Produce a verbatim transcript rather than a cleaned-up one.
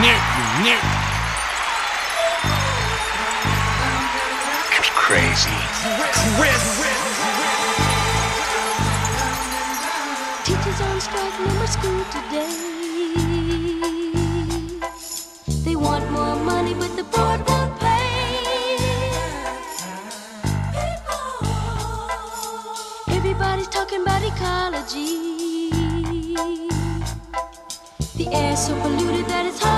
Crazy. Teachers on strike, no more school today. They want more money, but the board won't pay. Everybody's talking about ecology. The air's so polluted that it's hard